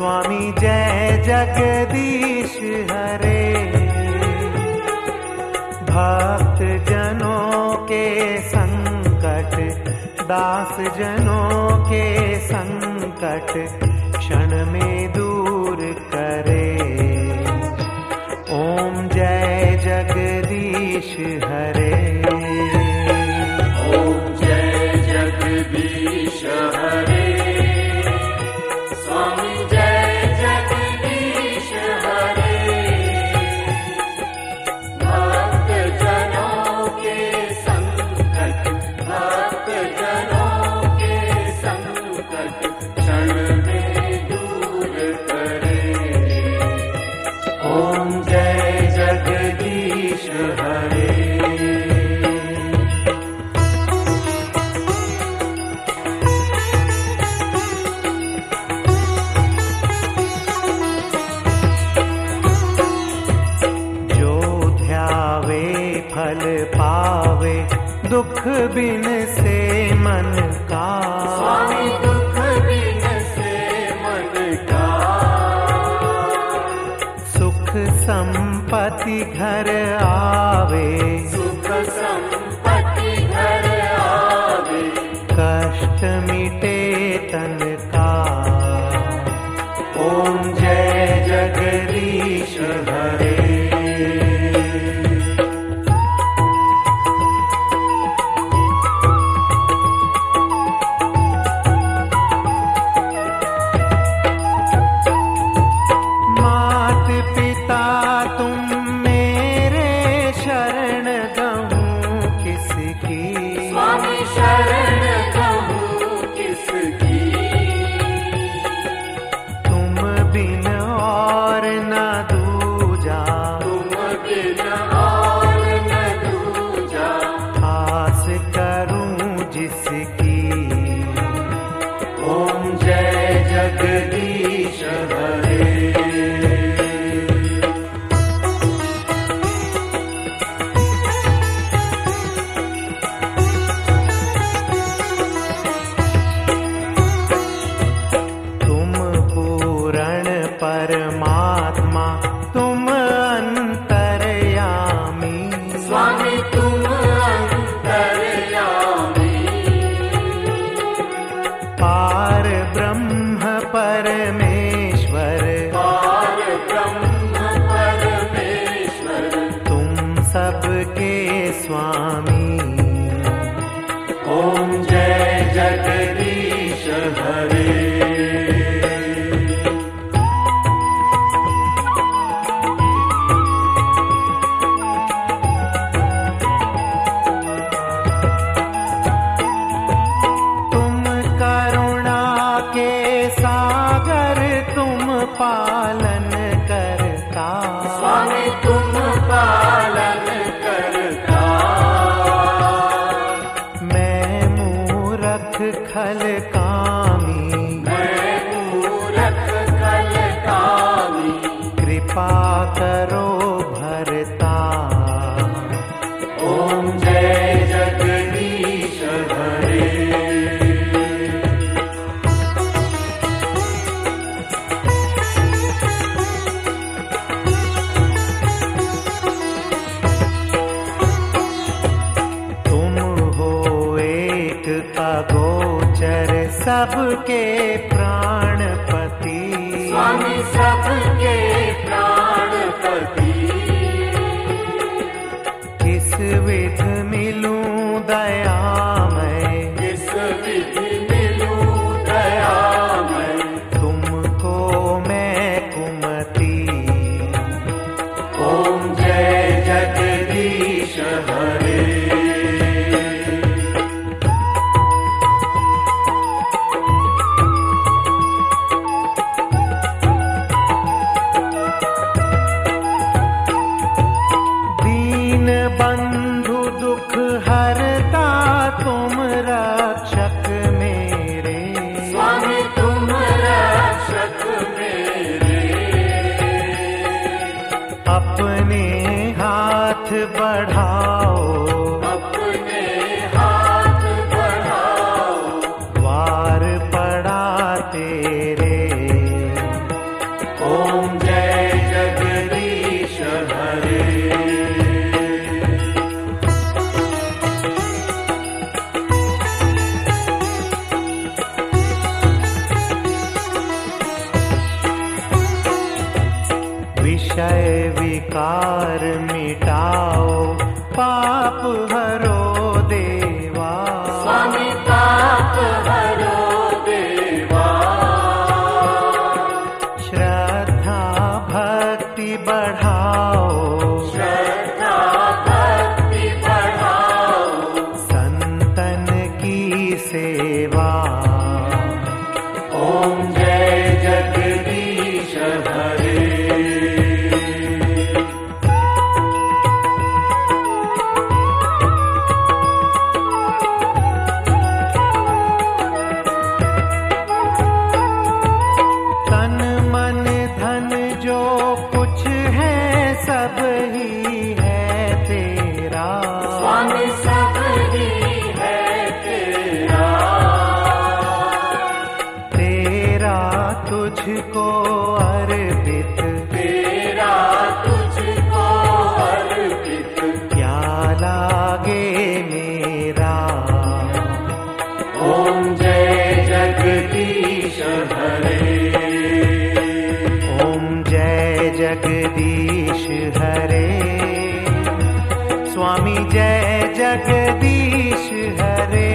स्वामी जय जगदीश हरे। भक्त जनों के संकट, दास जनों के संकट क्षण में दूर करे। ओम जय जगदीश हरे। ओम जय जगदीश हरे। स्वामी जय जगदीश हरे। भक्त जनों के संकट, भक्त जनों के संकट क्षण में दूर करे। ओम जय जगदीश हरे। फल पावे दुख बिन से मन का। स्वामी दुख बिन से मन का। सुख संपत्ति घर आवे, सुख संपत्ति घर आवे। कष्ट मिटे तन का। ओम जय जगदीश हरे। स्वामी शरण कहूँ किसकी। तुम बिन और न दूजा, तुम बिन और न दूजा। आस करूं जिसकी। ओम जय जगदीश हरे। परमात्मा तुम अंतर्यामी। स्वामी तुम अंतर्यामी। पार ब्रह्म परमेश्वर, पार ब्रह्म परमेश्वर। तुम सबके स्वामी। ओम जय जगदीश हरे। पालन करता। स्वामी तुम पालन करता। मैं मूरख खल कामी, मैं मूरख खल कामी। कृपा करो भरता। ओम जय जगदीश हरे। अगोचर सबके प्राणपति। स्वामी सबके प्राणपति। किस विध मिलूं दयामय, किस विधि मिलूं दयामय। तुमको मैं कुमति। ओम जय जगदीश हरे। क्षय विकार मिटाओ, पाप हरो देवा। स्वामी पाप हरो देवा। श्रद्धा भक्ति बढ़ाओ, श्रद्धा भक्ति बढ़ाओ, संतन की सेवा। ओम जय जगदीश हरे। तन मन धन जो कुछ है सब ही है तेरा। स्वामी सब ही है तेरा। तेरा तुझको अर्पित, तेरा तुझको अर्पित, क्या लागे मेरा। ओम जय जगदीश हरे। ओम जय जगदीश हरे। स्वामी जय जगदीश हरे।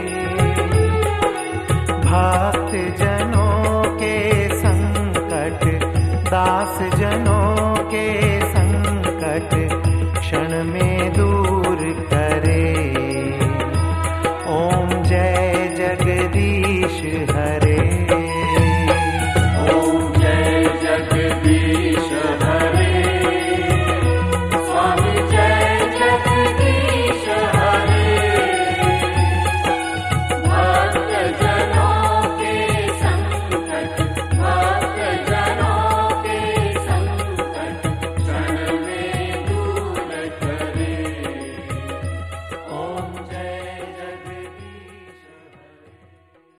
भक्त जनों के संकट, दास जनों के संकट क्षण में दूर करे। ओम जय जगदीश हरे।